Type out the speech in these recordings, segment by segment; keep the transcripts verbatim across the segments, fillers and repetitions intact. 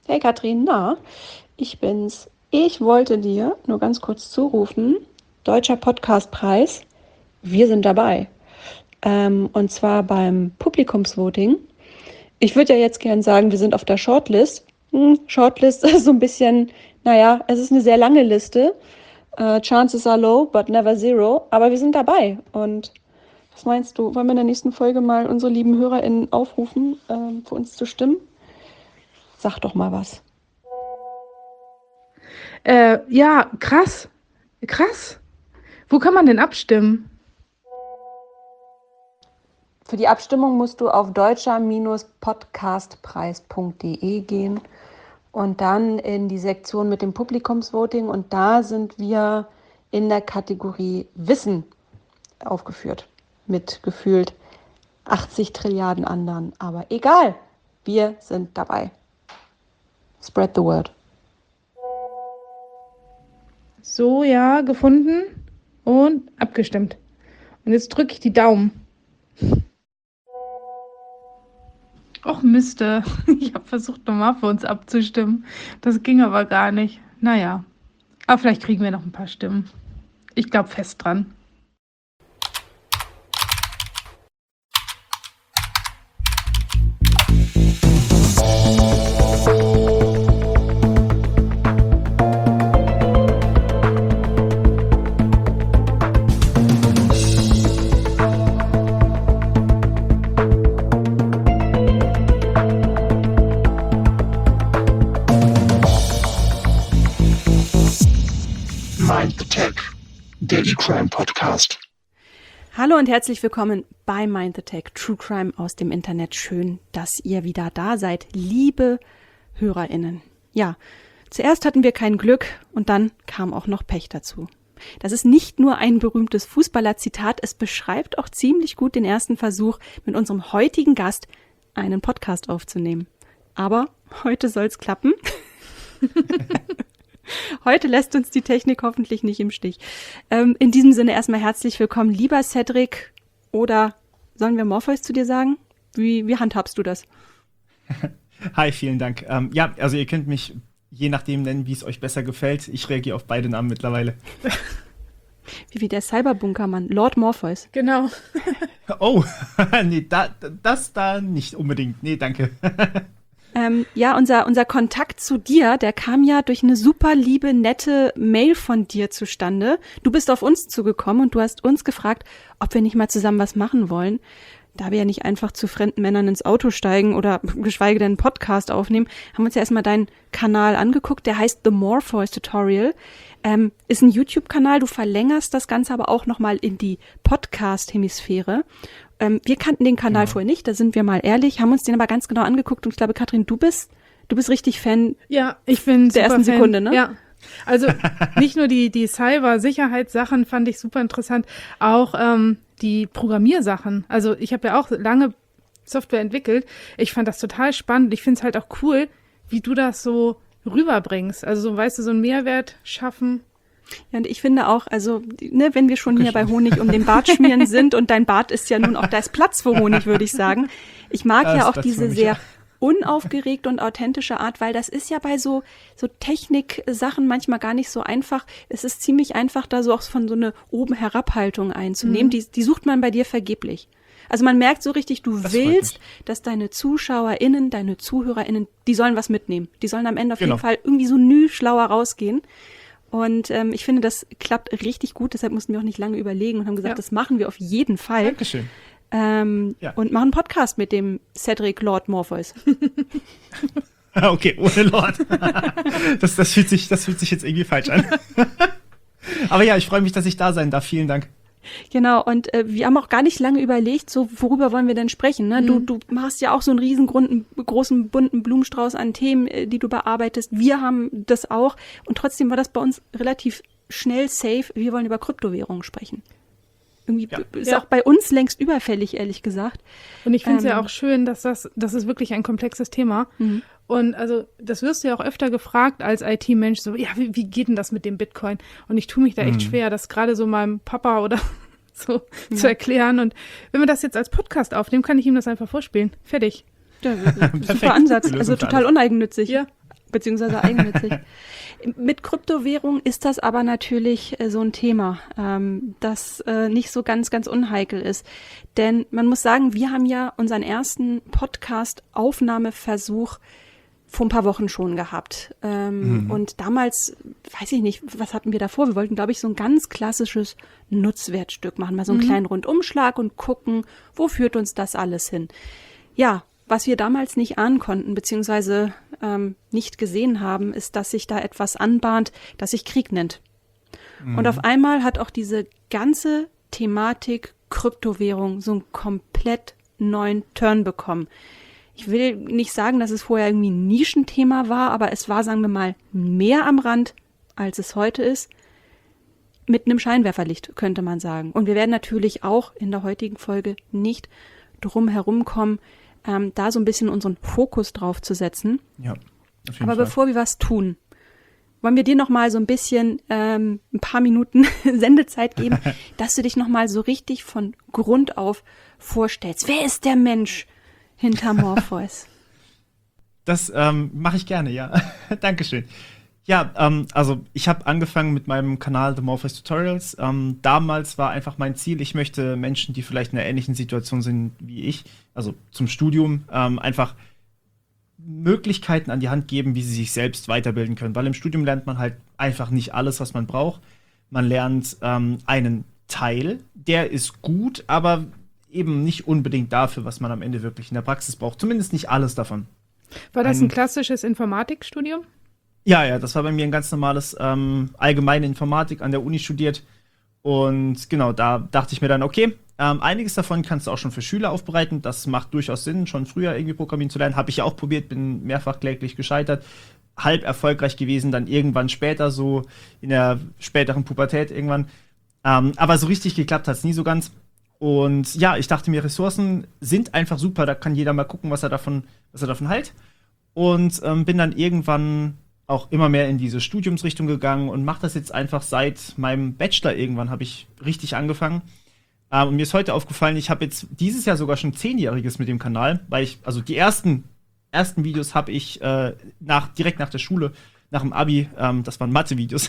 Hey Katrin, na, ich bin's. Ich wollte dir nur ganz kurz zurufen, Deutscher Podcastpreis, wir sind dabei. Ähm, und zwar beim Publikumsvoting. Ich würde ja jetzt gern sagen, wir sind auf der Shortlist. Hm, Shortlist ist so ein bisschen, naja, es ist eine sehr lange Liste. Äh, chances are low, but never zero. Aber wir sind dabei. Und was meinst du, wollen wir in der nächsten Folge mal unsere lieben HörerInnen aufrufen, ähm, für uns zu stimmen? Sag doch mal was. Äh, ja, krass. Krass. Wo kann man denn abstimmen? Für die Abstimmung musst du auf deutscher Podcastpreis punkt de gehen und dann in die Sektion mit dem Publikumsvoting, und da sind wir in der Kategorie Wissen aufgeführt mit gefühlt achtzig Trilliarden anderen. Aber egal, wir sind dabei. Spread the word. So, ja, gefunden und abgestimmt. Und jetzt drücke ich die Daumen. Och Miste, ich habe versucht, nochmal für uns abzustimmen. Das ging aber gar nicht. Naja, aber vielleicht kriegen wir noch ein paar Stimmen. Ich glaube fest dran. Mind the Tech, Daily Crime Podcast. Hallo und herzlich willkommen bei Mind the Tech, True Crime aus dem Internet. Schön, dass ihr wieder da seid, liebe HörerInnen. Ja, zuerst hatten wir kein Glück und dann kam auch noch Pech dazu. Das ist nicht nur ein berühmtes Fußballer-Zitat, es beschreibt auch ziemlich gut den ersten Versuch, mit unserem heutigen Gast einen Podcast aufzunehmen. Aber heute soll's klappen. Heute lässt uns die Technik hoffentlich nicht im Stich. Ähm, in diesem Sinne erstmal herzlich willkommen, lieber Cedric, oder sollen wir Morpheus zu dir sagen? Wie, wie handhabst du das? Hi, vielen Dank. Ähm, ja, also ihr könnt mich je nachdem nennen, wie es euch besser gefällt. Ich reagiere auf beide Namen mittlerweile. Wie, wie der Cyberbunkermann, Lord Morpheus. Genau. Oh, nee, da, das da nicht unbedingt. Nee, danke. Ähm, ja, unser, unser Kontakt zu dir, der kam ja durch eine super liebe, nette Mail von dir zustande. Du bist auf uns zugekommen und du hast uns gefragt, ob wir nicht mal zusammen was machen wollen. Da wir ja nicht einfach zu fremden Männern ins Auto steigen oder geschweige denn einen Podcast aufnehmen, haben wir uns ja erstmal deinen Kanal angeguckt. Der heißt The Morpheus Tutorial. Ähm, ist ein YouTube-Kanal. Du verlängerst das Ganze aber auch nochmal in die Podcast-Hemisphäre. Ähm, wir kannten den Kanal Genau. vorher nicht, da sind wir mal ehrlich, haben uns den aber ganz genau angeguckt und ich glaube, Katrin, du bist, du bist richtig Fan. Ja, ich bin der super ersten Fan. Sekunde, ne? Ja. Also nicht nur die, die Cyber-Sicherheitssachen fand ich super interessant, auch ähm, die Programmiersachen. Also ich habe ja auch lange Software entwickelt. Ich fand das total spannend. Ich finde es halt auch cool, wie du das so rüberbringst. Also so, weißt du, so einen Mehrwert schaffen. Ja, und ich finde auch, also, ne, wenn wir schon hier bei Honig um den Bart schmieren sind und dein Bart ist ja nun auch, da ist Platz für Honig, würde ich sagen. Ich mag Da ja ist auch Platz diese für mich, sehr ja. unaufgeregte und authentische Art, weil das ist ja bei so, so Technik-Sachen manchmal gar nicht so einfach. Es ist ziemlich einfach, da so auch von so eine Oben-Herab-Haltung einzunehmen. Mhm. Die, die sucht man bei dir vergeblich. Also man merkt so richtig, du Das freut willst, mich. dass deine ZuschauerInnen, deine ZuhörerInnen, die sollen was mitnehmen. Die sollen am Ende auf Genau. jeden Fall irgendwie so nü schlauer rausgehen. Und ähm, ich finde, das klappt richtig gut. Deshalb mussten wir auch nicht lange überlegen und haben gesagt, Ja. das machen wir auf jeden Fall. Dankeschön. Ähm, Ja. Und machen einen Podcast mit dem Cedric Lord Morpheus. Okay, ohne Lord. Das, das, fühlt sich, das fühlt sich jetzt irgendwie falsch an. Aber ja, ich freue mich, dass ich da sein darf. Vielen Dank. Genau, und äh, wir haben auch gar nicht lange überlegt, so worüber wollen wir denn sprechen. Ne? Du, Mhm. du hast ja auch so einen riesengroßen, großen, bunten Blumenstrauß an Themen, äh, die du bearbeitest. Wir haben das auch. Und trotzdem war das bei uns relativ schnell safe. Wir wollen über Kryptowährungen sprechen. Irgendwie Ja. ist Ja. auch bei uns längst überfällig, ehrlich gesagt. Und ich finde es ja Ähm. auch schön, dass das, das ist wirklich ein komplexes Thema. Mhm. Und also, das wirst du ja auch öfter gefragt als I T-Mensch, so, ja, wie, wie geht denn das mit dem Bitcoin? Und ich tue mich da echt Mhm. schwer, das gerade so meinem Papa oder so zu erklären. Und wenn wir das jetzt als Podcast aufnehmen, kann ich ihm das einfach vorspielen. Fertig. Ja, Perfekt. super Ansatz, Die Lösung also für total alles. uneigennützig. Ja. beziehungsweise eigennützig. Mit Kryptowährung ist das aber natürlich äh, so ein Thema, ähm, das äh, nicht so ganz, ganz unheikel ist. Denn man muss sagen, wir haben ja unseren ersten Podcast-Aufnahmeversuch vor ein paar Wochen schon gehabt. Ähm, mhm. Und damals, weiß ich nicht, was hatten wir davor? Wir wollten, glaube ich, so ein ganz klassisches Nutzwertstück machen, mal so einen mhm. kleinen Rundumschlag und gucken, wo führt uns das alles hin. Ja, was wir damals nicht ahnen konnten, beziehungsweise ähm, nicht gesehen haben, ist, dass sich da etwas anbahnt, das sich Krieg nennt. Mhm. Und auf einmal hat auch diese ganze Thematik Kryptowährung so einen komplett neuen Turn bekommen. Ich will nicht sagen, dass es vorher irgendwie ein Nischenthema war, aber es war, sagen wir mal, mehr am Rand, als es heute ist. Mit einem Scheinwerferlicht, könnte man sagen. Und wir werden natürlich auch in der heutigen Folge nicht drum herum kommen, ähm, da so ein bisschen unseren Fokus drauf zu setzen. Ja, auf jeden aber Fall. Bevor wir was tun, wollen wir dir noch mal so ein bisschen ähm, ein paar Minuten Sendezeit geben, dass du dich noch mal so richtig von Grund auf vorstellst. Wer ist der Mensch hinter Morpheus? Das ähm, mache ich gerne, ja. Dankeschön. Ja, ähm, also ich habe angefangen mit meinem Kanal The Morpheus Tutorials. Ähm, damals war einfach mein Ziel, ich möchte Menschen, die vielleicht in einer ähnlichen Situation sind wie ich, also zum Studium, ähm, einfach Möglichkeiten an die Hand geben, wie sie sich selbst weiterbilden können. Weil im Studium lernt man halt einfach nicht alles, was man braucht. Man lernt ähm, einen Teil, der ist gut, aber eben nicht unbedingt dafür, was man am Ende wirklich in der Praxis braucht. Zumindest nicht alles davon. War das ein, ein klassisches Informatikstudium? Ja, ja, das war bei mir ein ganz normales ähm, allgemeine Informatik an der Uni studiert. Und genau, da dachte ich mir dann, okay, ähm, einiges davon kannst du auch schon für Schüler aufbereiten. Das macht durchaus Sinn, schon früher irgendwie Programmieren zu lernen. Habe ich ja auch probiert, bin mehrfach kläglich gescheitert. Halb erfolgreich gewesen, dann irgendwann später, so in der späteren Pubertät irgendwann. Ähm, aber so richtig geklappt hat es nie so ganz. Und ja, ich dachte mir, Ressourcen sind einfach super, da kann jeder mal gucken, was er davon, was er davon hält. Und ähm, bin dann irgendwann auch immer mehr in diese Studiumsrichtung gegangen und mache das jetzt einfach seit meinem Bachelor irgendwann, habe ich richtig angefangen. Ähm, und mir ist heute aufgefallen, ich habe jetzt dieses Jahr sogar schon zehnjähriges mit dem Kanal, weil ich, also die ersten, ersten Videos habe ich äh, nach, direkt nach der Schule, nach dem Abi, ähm, das waren Mathe-Videos,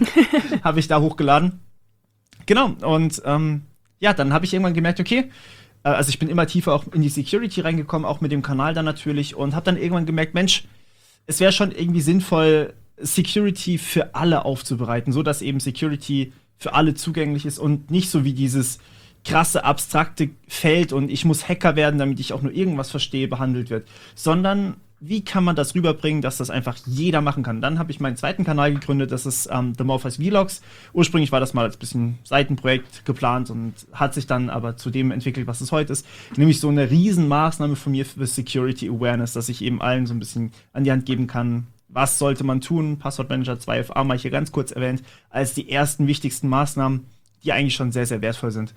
habe ich da hochgeladen. Genau, und ähm, ja, dann habe ich irgendwann gemerkt, okay, äh, also ich bin immer tiefer auch in die Security reingekommen, auch mit dem Kanal dann natürlich, und habe dann irgendwann gemerkt, Mensch, es wäre schon irgendwie sinnvoll, Security für alle aufzubereiten, so dass eben Security für alle zugänglich ist und nicht so wie dieses krasse, abstrakte Feld und ich muss Hacker werden, damit ich auch nur irgendwas verstehe, behandelt wird, sondern wie kann man das rüberbringen, dass das einfach jeder machen kann. Dann habe ich meinen zweiten Kanal gegründet, das ist ähm, The Morpheus Vlogs. Ursprünglich war das mal als bisschen Seitenprojekt geplant und hat sich dann aber zu dem entwickelt, was es heute ist. Nämlich so eine Riesenmaßnahme von mir für Security Awareness, dass ich eben allen so ein bisschen an die Hand geben kann, was sollte man tun. Passwortmanager zwei F A mal hier ganz kurz erwähnt, als die ersten wichtigsten Maßnahmen, die eigentlich schon sehr, sehr wertvoll sind.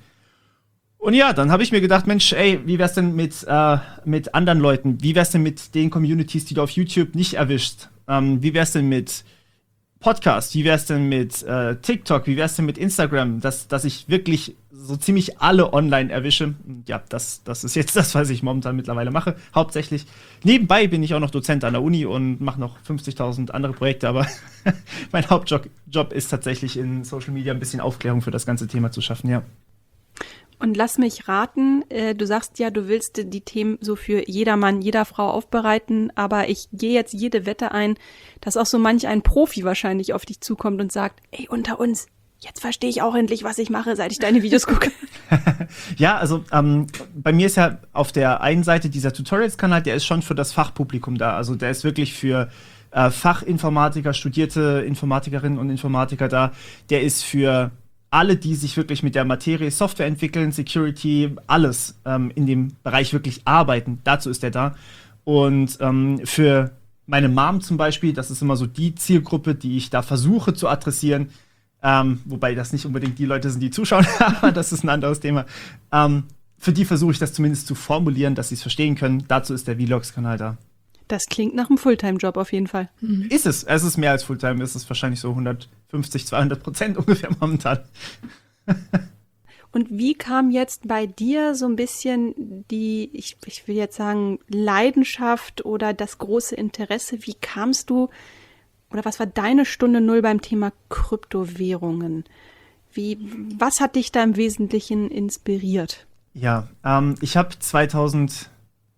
Und ja, dann habe ich mir gedacht, Mensch, ey, wie wär's denn mit, äh, mit anderen Leuten? Wie wär's denn mit den Communities, die du auf YouTube nicht erwischst? Ähm, wie wär's denn mit Podcasts? Wie wär's denn mit äh, TikTok? Wie wär's denn mit Instagram? Dass, dass ich wirklich so ziemlich alle online erwische. Und ja, das, das ist jetzt das, was ich momentan mittlerweile mache. Hauptsächlich. Nebenbei bin ich auch noch Dozent an der Uni und mache noch fünfzigtausend andere Projekte, aber mein Hauptjob Job ist tatsächlich in Social Media ein bisschen Aufklärung für das ganze Thema zu schaffen, ja. Und lass mich raten, äh, du sagst ja, du willst die Themen so für jedermann, jeder Frau aufbereiten, aber ich gehe jetzt jede Wette ein, dass auch so manch ein Profi wahrscheinlich auf dich zukommt und sagt, ey, unter uns, jetzt verstehe ich auch endlich, was ich mache, seit ich deine Videos gucke. Ja, also ähm, bei mir ist ja auf der einen Seite dieser Tutorials-Kanal, der ist schon für das Fachpublikum da, also der ist wirklich für äh, Fachinformatiker, studierte Informatikerinnen und Informatiker da, der ist für alle, die sich wirklich mit der Materie Software entwickeln, Security, alles ähm, in dem Bereich wirklich arbeiten, dazu ist der da. Und ähm, für meine Mom zum Beispiel, das ist immer so die Zielgruppe, die ich da versuche zu adressieren, ähm, wobei das nicht unbedingt die Leute sind, die zuschauen, aber das ist ein anderes Thema. Ähm, für die versuche ich das zumindest zu formulieren, dass sie es verstehen können. Dazu ist der Vlogs-Kanal da. Das klingt nach einem Fulltime-Job auf jeden Fall. Mhm. Ist es. Es ist mehr als Fulltime. Es ist wahrscheinlich so hundertfünfzig, zweihundert Prozent ungefähr momentan. Und wie kam jetzt bei dir so ein bisschen die, ich, ich will jetzt sagen, Leidenschaft oder das große Interesse? Wie kamst du oder was war deine Stunde Null beim Thema Kryptowährungen? Wie, was hat dich da im Wesentlichen inspiriert? Ja, ähm, ich habe zweitausend,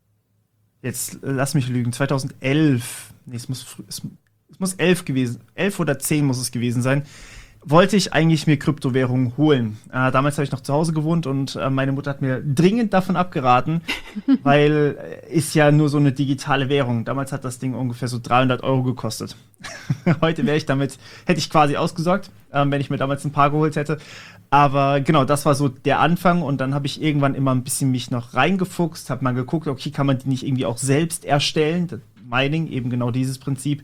jetzt äh, lass mich lügen, zweitausendelf, nee, es muss, es, es muss elf gewesen, elf oder zehn muss es gewesen sein, wollte ich eigentlich mir Kryptowährungen holen. Äh, damals habe ich noch zu Hause gewohnt und äh, meine Mutter hat mir dringend davon abgeraten, weil äh, ist ja nur so eine digitale Währung. Damals hat das Ding ungefähr so dreihundert Euro gekostet. Heute wäre ich damit, hätte ich quasi ausgesorgt, äh, wenn ich mir damals ein paar geholt hätte. Aber genau, das war so der Anfang und dann habe ich irgendwann immer ein bisschen mich noch reingefuchst, habe mal geguckt, okay, kann man die nicht irgendwie auch selbst erstellen? Das Mining, eben genau dieses Prinzip.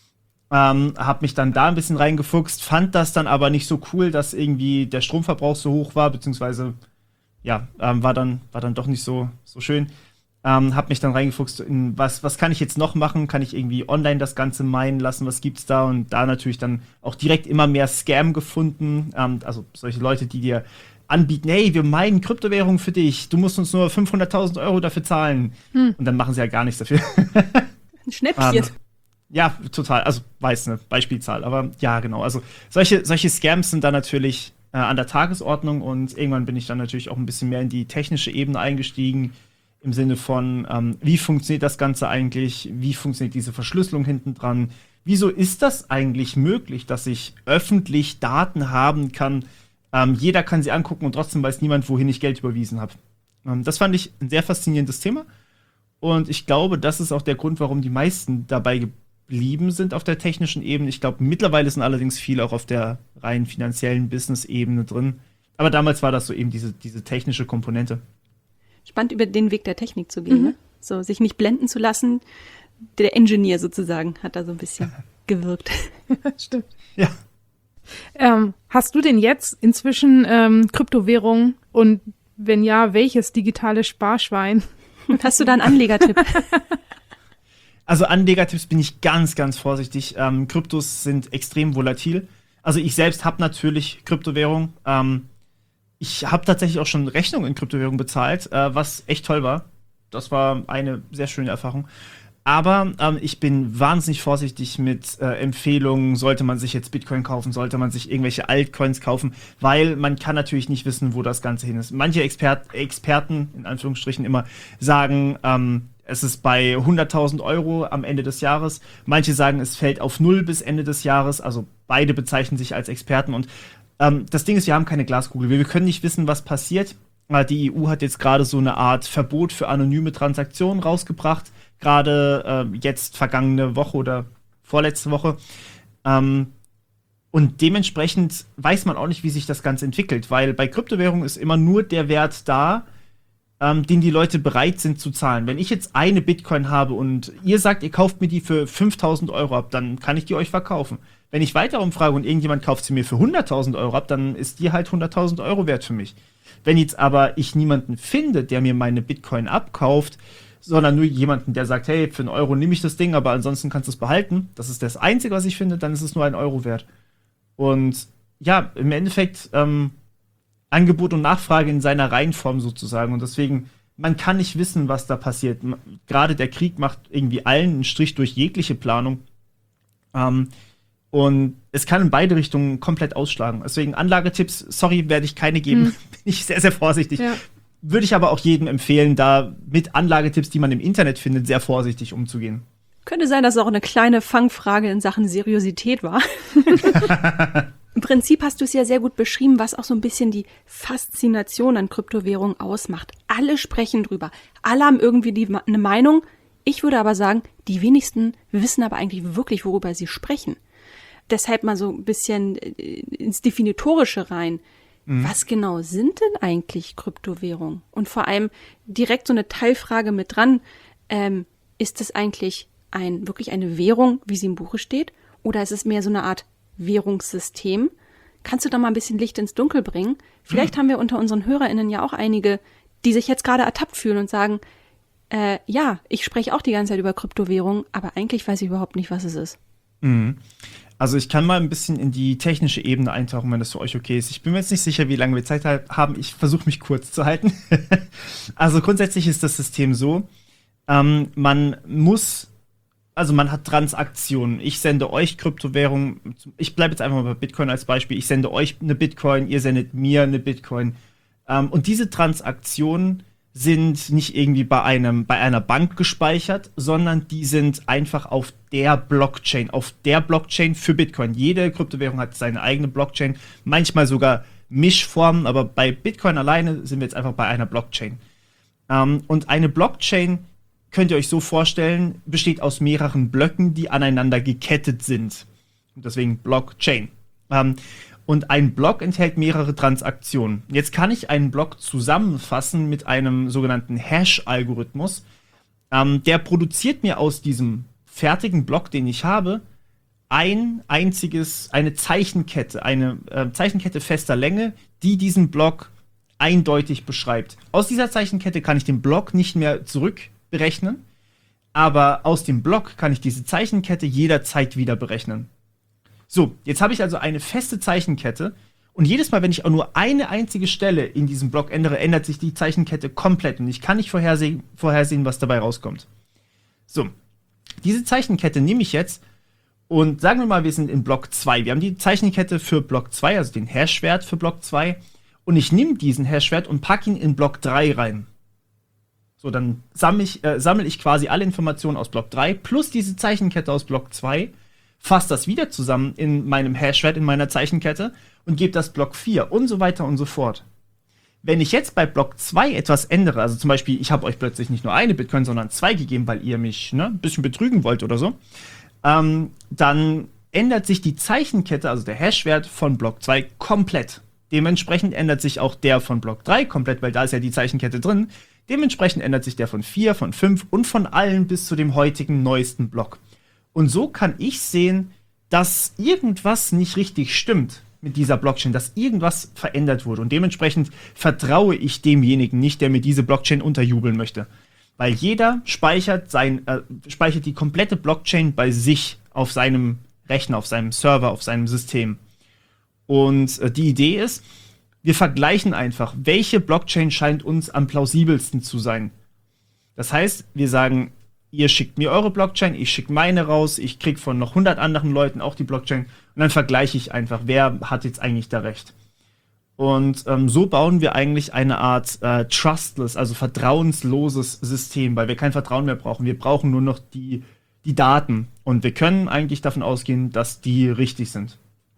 Ähm, hab mich dann da ein bisschen reingefuchst, fand das dann aber nicht so cool, dass irgendwie der Stromverbrauch so hoch war, beziehungsweise, ja, ähm, war dann, war dann doch nicht so, so schön. Ähm, hab mich dann reingefuchst in, was, was kann ich jetzt noch machen? Kann ich irgendwie online das Ganze meinen lassen? Was gibt's da? Und da natürlich dann auch direkt immer mehr Scam gefunden. Ähm, also solche Leute, die dir anbieten, hey, wir meinen Kryptowährungen für dich. Du musst uns nur fünfhunderttausend Euro dafür zahlen. Hm. Und dann machen sie ja gar nichts dafür. Ein Schnäppchen. Ähm, Ja, total. Also, weiß eine Beispielzahl. Aber ja, genau. Also, solche, solche Scams sind da natürlich äh, an der Tagesordnung und irgendwann bin ich dann natürlich auch ein bisschen mehr in die technische Ebene eingestiegen. Im Sinne von, ähm, wie funktioniert das Ganze eigentlich? Wie funktioniert diese Verschlüsselung hinten dran? Wieso ist das eigentlich möglich, dass ich öffentlich Daten haben kann? Ähm, jeder kann sie angucken und trotzdem weiß niemand, wohin ich Geld überwiesen habe. Ähm, das fand ich ein sehr faszinierendes Thema. Und ich glaube, das ist auch der Grund, warum die meisten dabei geblieben Lieben sind auf der technischen Ebene. Ich glaube, mittlerweile sind allerdings viele auch auf der rein finanziellen Business-Ebene drin. Aber damals war das so eben diese, diese technische Komponente. Spannend, über den Weg der Technik zu gehen, Mhm. ne? So, sich nicht blenden zu lassen. Der Engineer sozusagen hat da so ein bisschen gewirkt. Stimmt. Ja. Ähm, hast du denn jetzt inzwischen ähm, Kryptowährungen und wenn ja, welches digitale Sparschwein? Hast du da einen Anlegertipp? Also Anlegertipps bin ich ganz, ganz vorsichtig. Ähm, Kryptos sind extrem volatil. Also ich selbst habe natürlich Kryptowährung. Ähm, ich habe tatsächlich auch schon Rechnungen in Kryptowährung bezahlt, äh, was echt toll war. Das war eine sehr schöne Erfahrung. Aber ähm, ich bin wahnsinnig vorsichtig mit äh, Empfehlungen, sollte man sich jetzt Bitcoin kaufen, sollte man sich irgendwelche Altcoins kaufen, weil man kann natürlich nicht wissen, wo das Ganze hin ist. Manche Expert- Experten, in Anführungsstrichen immer, sagen, ähm, es ist bei hunderttausend Euro am Ende des Jahres. Manche sagen, es fällt auf null bis Ende des Jahres. Also beide bezeichnen sich als Experten. Und ähm, das Ding ist, wir haben keine Glaskugel. Wir, wir können nicht wissen, was passiert. Äh, die E U hat jetzt gerade so eine Art Verbot für anonyme Transaktionen rausgebracht. Gerade äh, jetzt vergangene Woche oder vorletzte Woche. Ähm, und dementsprechend weiß man auch nicht, wie sich das Ganze entwickelt. Weil bei Kryptowährungen ist immer nur der Wert da, ähm, den die Leute bereit sind zu zahlen. Wenn ich jetzt eine Bitcoin habe und ihr sagt, ihr kauft mir die für fünftausend Euro ab, dann kann ich die euch verkaufen. Wenn ich weiter umfrage und irgendjemand kauft sie mir für hunderttausend Euro ab, dann ist die halt hunderttausend Euro wert für mich. Wenn jetzt aber ich niemanden finde, der mir meine Bitcoin abkauft, sondern nur jemanden, der sagt, hey, für einen Euro nehme ich das Ding, aber ansonsten kannst du es behalten, das ist das Einzige, was ich finde, dann ist es nur ein Euro wert. Und ja, im Endeffekt ähm, Angebot und Nachfrage in seiner Reihenform sozusagen. Und deswegen, man kann nicht wissen, was da passiert. Gerade der Krieg macht irgendwie allen einen Strich durch jegliche Planung. Ähm, und es kann in beide Richtungen komplett ausschlagen. Deswegen Anlagetipps, sorry, werde ich keine geben. Hm. Bin ich sehr, sehr vorsichtig. Ja. Würde ich aber auch jedem empfehlen, da mit Anlagetipps, die man im Internet findet, sehr vorsichtig umzugehen. Könnte sein, dass es auch eine kleine Fangfrage in Sachen Seriosität war. Im Prinzip hast du es ja sehr gut beschrieben, was auch so ein bisschen die Faszination an Kryptowährungen ausmacht. Alle sprechen drüber. Alle haben irgendwie die, eine Meinung. Ich würde aber sagen, die wenigsten wissen aber eigentlich wirklich, worüber sie sprechen. Deshalb mal so ein bisschen ins Definitorische rein. Mhm. Was genau sind denn eigentlich Kryptowährungen? Und vor allem direkt so eine Teilfrage mit dran. Ähm, ist es eigentlich ein, wirklich eine Währung, wie sie im Buche steht? Oder ist es mehr so eine Art Währungssystem? Kannst du da mal ein bisschen Licht ins Dunkel bringen? Vielleicht mhm. haben wir unter unseren HörerInnen ja auch einige, die sich jetzt gerade ertappt fühlen und sagen, äh, ja, ich spreche auch die ganze Zeit über Kryptowährungen, aber eigentlich weiß ich überhaupt nicht, was es ist. Mhm. Also ich kann mal ein bisschen in die technische Ebene eintauchen, wenn das für euch okay ist. Ich bin mir jetzt nicht sicher, wie lange wir Zeit haben. Ich versuche mich kurz zu halten. Also grundsätzlich ist das System so, ähm, man muss, also man hat Transaktionen. Ich sende euch Kryptowährungen. Ich bleibe jetzt einfach mal bei Bitcoin als Beispiel. Ich sende euch eine Bitcoin, ihr sendet mir eine Bitcoin. Ähm, und diese Transaktionen sind nicht irgendwie bei einem, bei einer Bank gespeichert, sondern die sind einfach auf der Blockchain, auf der Blockchain für Bitcoin. Jede Kryptowährung hat seine eigene Blockchain, manchmal sogar Mischformen, aber bei Bitcoin alleine sind wir jetzt einfach bei einer Blockchain. Ähm, und eine Blockchain, könnt ihr euch so vorstellen, besteht aus mehreren Blöcken, die aneinander gekettet sind. Und deswegen Blockchain. Ähm, Und ein Block enthält mehrere Transaktionen. Jetzt kann ich einen Block zusammenfassen mit einem sogenannten Hash-Algorithmus. Ähm, der produziert mir aus diesem fertigen Block, den ich habe, ein einziges, eine Zeichenkette, eine äh, Zeichenkette fester Länge, die diesen Block eindeutig beschreibt. Aus dieser Zeichenkette kann ich den Block nicht mehr zurückberechnen, aber aus dem Block kann ich diese Zeichenkette jederzeit wieder berechnen. So, jetzt habe ich also eine feste Zeichenkette und jedes Mal, wenn ich auch nur eine einzige Stelle in diesem Block ändere, ändert sich die Zeichenkette komplett und ich kann nicht vorhersehen, vorhersehen, was dabei rauskommt. So, diese Zeichenkette nehme ich jetzt und sagen wir mal, wir sind in Block zwei. Wir haben die Zeichenkette für Block zwei, also den Hashwert für Block zwei und ich nehme diesen Hashwert und packe ihn in Block drei rein. So, dann sammle ich, äh, sammle ich quasi alle Informationen aus Block drei plus diese Zeichenkette aus Block zwei, fasse das wieder zusammen in meinem Hashwert, in meiner Zeichenkette und gebe das Block vier und so weiter und so fort. Wenn ich jetzt bei Block zwei etwas ändere, also zum Beispiel, ich habe euch plötzlich nicht nur eine Bitcoin, sondern zwei gegeben, weil ihr mich ne, ein bisschen betrügen wollt oder so, ähm, dann ändert sich die Zeichenkette, also der Hashwert von Block zwei komplett. Dementsprechend ändert sich auch der von Block drei komplett, weil da ist ja die Zeichenkette drin. Dementsprechend ändert sich der von vier, von fünf und von allen bis zu dem heutigen neuesten Block. Und so kann ich sehen, dass irgendwas nicht richtig stimmt mit dieser Blockchain, dass irgendwas verändert wurde. Und dementsprechend vertraue ich demjenigen nicht, der mir diese Blockchain unterjubeln möchte. Weil jeder speichert, sein, äh, speichert die komplette Blockchain bei sich auf seinem Rechner, auf seinem Server, auf seinem System. Und äh, die Idee ist, wir vergleichen einfach, welche Blockchain scheint uns am plausibelsten zu sein. Das heißt, wir sagen, ihr schickt mir eure Blockchain, ich schicke meine raus, ich kriege von noch hundert anderen Leuten auch die Blockchain und dann vergleiche ich einfach, wer hat jetzt eigentlich da recht. Und ähm, so bauen wir eigentlich eine Art äh, trustless, also vertrauensloses System, weil wir kein Vertrauen mehr brauchen. Wir brauchen nur noch die, die Daten und wir können eigentlich davon ausgehen, dass die richtig sind.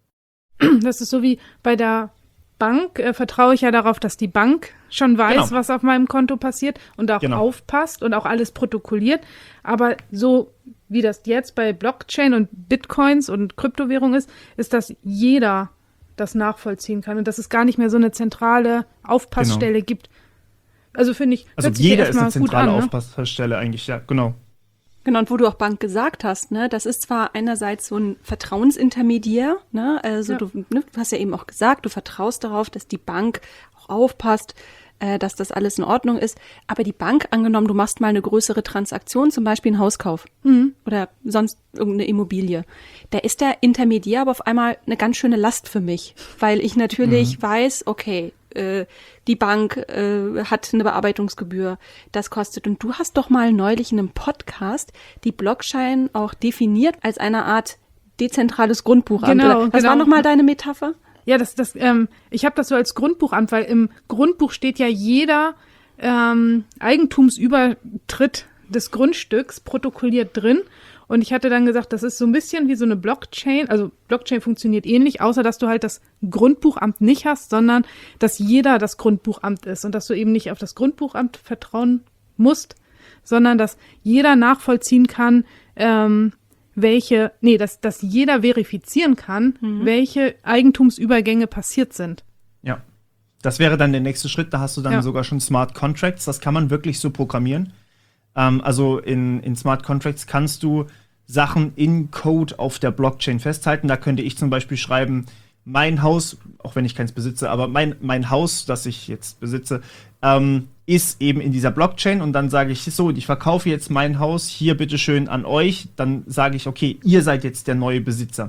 Das ist so wie bei der Bank, äh, vertraue ich ja darauf, dass die Bank schon weiß, genau, was auf meinem Konto passiert und auch genau. aufpasst und auch alles protokolliert. Aber so wie das jetzt bei Blockchain und Bitcoins und Kryptowährung ist, ist, dass jeder das nachvollziehen kann und dass es gar nicht mehr so eine zentrale Aufpassstelle genau. gibt. Also finde ich, also hört sich jeder ist eine zentrale an, ne? Aufpassstelle eigentlich, ja, genau. Genau, und wo du auch Bank gesagt hast, ne, das ist zwar einerseits so ein Vertrauensintermediär, ne, also ja. du, ne, du hast ja eben auch gesagt, du vertraust darauf, dass die Bank auch aufpasst, äh, dass das alles in Ordnung ist, aber die Bank, angenommen, du machst mal eine größere Transaktion, zum Beispiel einen Hauskauf mhm. oder sonst irgendeine Immobilie, da ist der Intermediär aber auf einmal eine ganz schöne Last für mich, weil ich natürlich mhm. weiß, okay, die Bank äh, hat eine Bearbeitungsgebühr, das kostet. Und du hast doch mal neulich in einem Podcast die Blockchain auch definiert als eine Art dezentrales Grundbuchamt. Genau, Oder, was genau. war nochmal deine Metapher? Ja, das, das, ähm, ich habe das so als Grundbuchamt, weil im Grundbuch steht ja jeder ähm, Eigentumsübertritt des Grundstücks protokolliert drin. Und ich hatte dann gesagt, das ist so ein bisschen wie so eine Blockchain. Also Blockchain funktioniert ähnlich, außer dass du halt das Grundbuchamt nicht hast, sondern dass jeder das Grundbuchamt ist und dass du eben nicht auf das Grundbuchamt vertrauen musst, sondern dass jeder nachvollziehen kann, ähm, welche, nee, dass, dass jeder verifizieren kann, mhm. welche Eigentumsübergänge passiert sind. Ja, das wäre dann der nächste Schritt. Da hast du dann ja. sogar schon Smart Contracts. Das kann man wirklich so programmieren. Also in, in Smart Contracts kannst du Sachen in Code auf der Blockchain festhalten. Da könnte ich zum Beispiel schreiben, mein Haus, auch wenn ich keins besitze, aber mein, mein Haus, das ich jetzt besitze, ähm, ist eben in dieser Blockchain. Und dann sage ich so, ich verkaufe jetzt mein Haus hier bitteschön an euch. Dann sage ich, okay, ihr seid jetzt der neue Besitzer.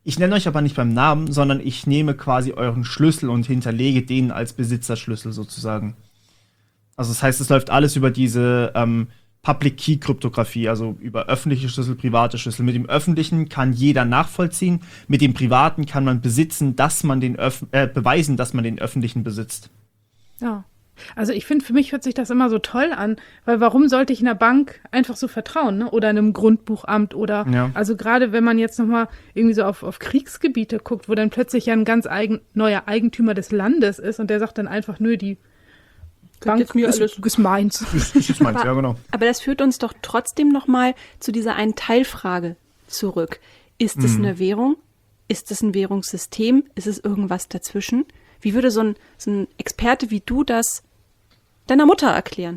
Ich nenne euch aber nicht beim Namen, sondern ich nehme quasi euren Schlüssel und hinterlege den als Besitzerschlüssel sozusagen. Also das heißt, es läuft alles über diese ähm, Public-Key-Kryptographie, also über öffentliche Schlüssel, private Schlüssel. Mit dem öffentlichen kann jeder nachvollziehen, mit dem privaten kann man besitzen, dass man den Öff- äh, beweisen, dass man den öffentlichen besitzt. Ja. Also ich finde, für mich hört sich das immer so toll an, weil warum sollte ich einer Bank einfach so vertrauen, ne? Oder einem Grundbuchamt oder, Ja. also gerade wenn man jetzt nochmal irgendwie so auf, auf Kriegsgebiete guckt, wo dann plötzlich ja ein ganz eigen, neuer Eigentümer des Landes ist und der sagt dann einfach, nö, die Bank jetzt mir ist, alles. ist meins. Das ist meins, ja genau. Aber das führt uns doch trotzdem nochmal zu dieser einen Teilfrage zurück. Ist es Mhm. eine Währung? Ist es ein Währungssystem? Ist es irgendwas dazwischen? Wie würde so ein, so ein Experte wie du das deiner Mutter erklären?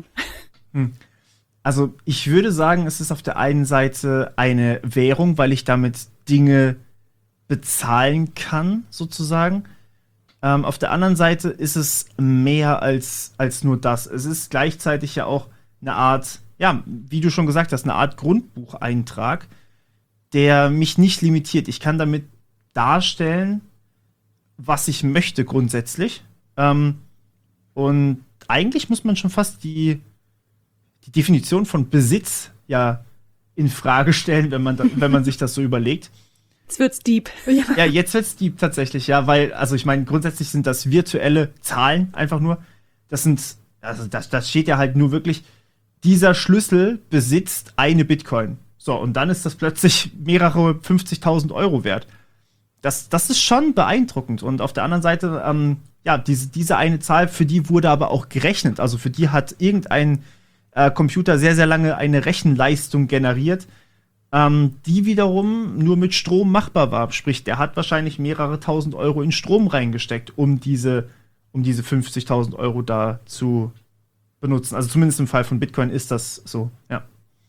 Also ich würde sagen, es ist auf der einen Seite eine Währung, weil ich damit Dinge bezahlen kann, sozusagen. Ähm, auf der anderen Seite ist es mehr als, als nur das. Es ist gleichzeitig ja auch eine Art, ja, wie du schon gesagt hast, eine Art Grundbucheintrag, der mich nicht limitiert. Ich kann damit darstellen, was ich möchte grundsätzlich. Ähm, und eigentlich muss man schon fast die, die Definition von Besitz ja in Frage stellen, wenn man, da, wenn man sich das so überlegt. Jetzt wird's deep. Ja, jetzt wird's deep tatsächlich, ja, weil, also ich meine, grundsätzlich sind das virtuelle Zahlen einfach nur. Das sind, also das, das steht ja halt nur wirklich, dieser Schlüssel besitzt eine Bitcoin. So, und dann ist das plötzlich mehrere fünfzigtausend Euro wert. Das, das ist schon beeindruckend. Und auf der anderen Seite, ähm, ja, diese, diese eine Zahl, für die wurde aber auch gerechnet. Also für die hat irgendein äh, Computer sehr, sehr lange eine Rechenleistung generiert, ähm, die wiederum nur mit Strom machbar war. Sprich, der hat wahrscheinlich mehrere tausend Euro in Strom reingesteckt, um diese, um diese fünfzigtausend Euro da zu benutzen. Also zumindest im Fall von Bitcoin ist das so, ja.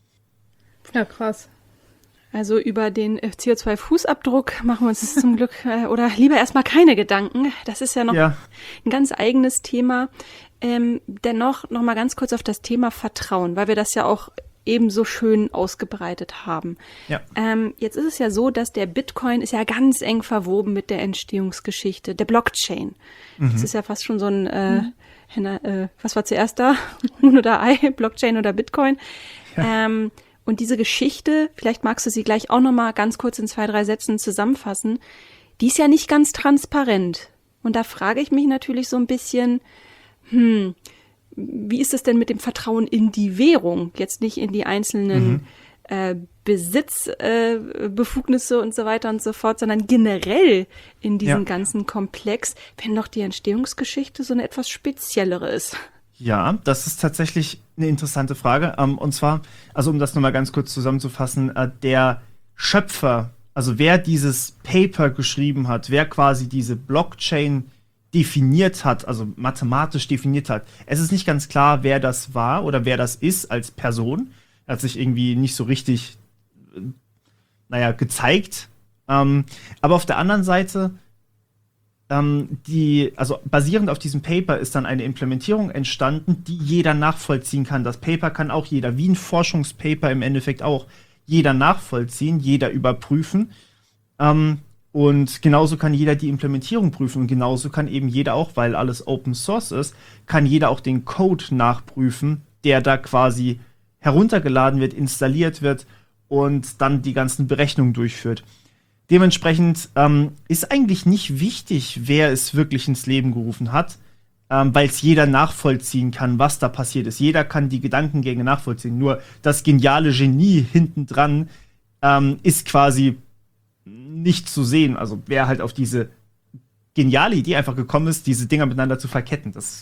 Ja, krass. Also über den äh, C O zwei Fußabdruck machen wir uns zum Glück äh, oder lieber erstmal keine Gedanken. Das ist ja noch Ja. ein ganz eigenes Thema. Ähm, dennoch noch mal ganz kurz auf das Thema Vertrauen, weil wir das ja auch eben so schön ausgebreitet haben. Ja. Ähm, jetzt ist es ja so, dass der Bitcoin ist ja ganz eng verwoben mit der Entstehungsgeschichte der Blockchain. Das ist ja fast schon so ein, äh, Henna, äh, was war zuerst da? Huhn oder Ei, Blockchain oder Bitcoin? Ja. Ähm, und diese Geschichte, vielleicht magst du sie gleich auch noch mal ganz kurz in zwei, drei Sätzen zusammenfassen, die ist ja nicht ganz transparent. Und da frage ich mich natürlich so ein bisschen, hm, wie ist es denn mit dem Vertrauen in die Währung? Jetzt nicht in die einzelnen Mhm. äh, Besitzbefugnisse äh, Befugnisse und so weiter und so fort, sondern generell in diesem Ja. ganzen Komplex, wenn doch die Entstehungsgeschichte so eine etwas speziellere ist. Ja, das ist tatsächlich eine interessante Frage. Ähm, und zwar, also um das nochmal ganz kurz zusammenzufassen, äh, der Schöpfer, also wer dieses Paper geschrieben hat, wer quasi diese Blockchain definiert hat, also mathematisch definiert hat. Es ist nicht ganz klar, wer das war oder wer das ist als Person. Er hat sich irgendwie nicht so richtig, äh, naja, gezeigt. Ähm, aber auf der anderen Seite, ähm, die, also basierend auf diesem Paper ist dann eine Implementierung entstanden, die jeder nachvollziehen kann. Das Paper kann auch jeder, wie ein Forschungspaper im Endeffekt auch, jeder nachvollziehen, jeder überprüfen. Ähm, Und genauso kann jeder die Implementierung prüfen und genauso kann eben jeder auch, weil alles Open Source ist, kann jeder auch den Code nachprüfen, der da quasi heruntergeladen wird, installiert wird und dann die ganzen Berechnungen durchführt. Dementsprechend ähm, ist eigentlich nicht wichtig, wer es wirklich ins Leben gerufen hat, ähm, weil es jeder nachvollziehen kann, was da passiert ist. Jeder kann die Gedankengänge nachvollziehen. Nur das geniale Genie hintendran ähm, ist quasi nicht zu sehen. Also wer halt auf diese geniale Idee einfach gekommen ist, diese Dinger miteinander zu verketten. Das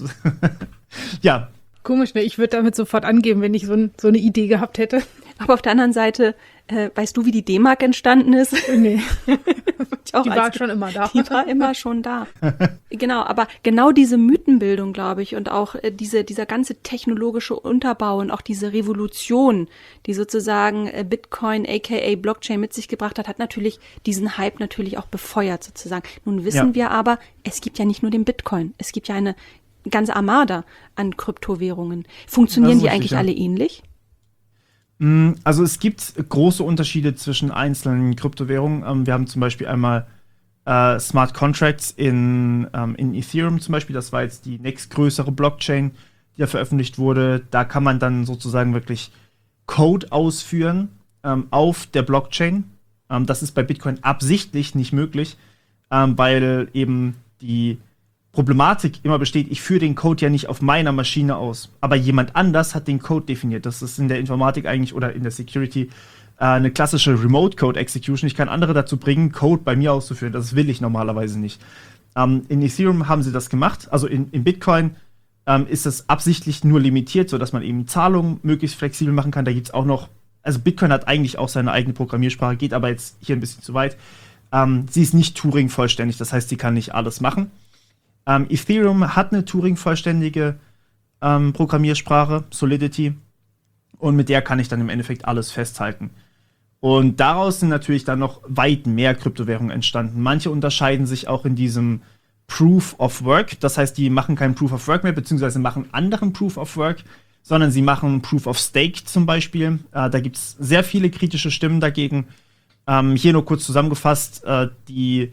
ja. Komisch, ne? Ich würde damit sofort angeben, wenn ich so, ein, so eine Idee gehabt hätte. Aber auf der anderen Seite, äh, weißt du, wie die D-Mark entstanden ist? Nee. Auch Die war als- schon immer da. Die war immer schon da. Genau, aber genau diese Mythenbildung, glaube ich, und auch äh, diese, dieser ganze technologische Unterbau und auch diese Revolution, die sozusagen äh, Bitcoin aka Blockchain mit sich gebracht hat, hat natürlich diesen Hype natürlich auch befeuert sozusagen. Nun wissen Ja. wir aber, es gibt ja nicht nur den Bitcoin, es gibt ja eine ganze Armada an Kryptowährungen. Funktionieren Das ist die richtig, eigentlich ja. alle ähnlich? Mm, Also es gibt große Unterschiede zwischen einzelnen Kryptowährungen. Ähm, wir haben zum Beispiel einmal äh, Smart Contracts in, ähm, in Ethereum zum Beispiel. Das war jetzt die nächstgrößere Blockchain, die da veröffentlicht wurde. Da kann man dann sozusagen wirklich Code ausführen ähm, auf der Blockchain. Ähm, das ist bei Bitcoin absichtlich nicht möglich, ähm, weil eben die Problematik immer besteht, ich führe den Code ja nicht auf meiner Maschine aus, aber jemand anders hat den Code definiert. Das ist in der Informatik eigentlich oder in der Security äh, eine klassische Remote Code Execution. Ich kann andere dazu bringen, Code bei mir auszuführen. Das will ich normalerweise nicht. Ähm, in Ethereum haben sie das gemacht. Also in, in Bitcoin ähm, ist es absichtlich nur limitiert, sodass man eben Zahlungen möglichst flexibel machen kann. Da gibt es auch noch, also Bitcoin hat eigentlich auch seine eigene Programmiersprache, geht aber jetzt hier ein bisschen zu weit. Ähm, sie ist nicht Turing vollständig, das heißt, sie kann nicht alles machen. Ähm, Ethereum hat eine Turing-vollständige ähm, Programmiersprache, Solidity, und mit der kann ich dann im Endeffekt alles festhalten. Und daraus sind natürlich dann noch weit mehr Kryptowährungen entstanden. Manche unterscheiden sich auch in diesem Proof of Work, das heißt, die machen kein Proof of Work mehr, beziehungsweise machen anderen Proof of Work, sondern sie machen Proof of Stake zum Beispiel. Äh, da gibt es sehr viele kritische Stimmen dagegen. Ähm, hier nur kurz zusammengefasst, äh, die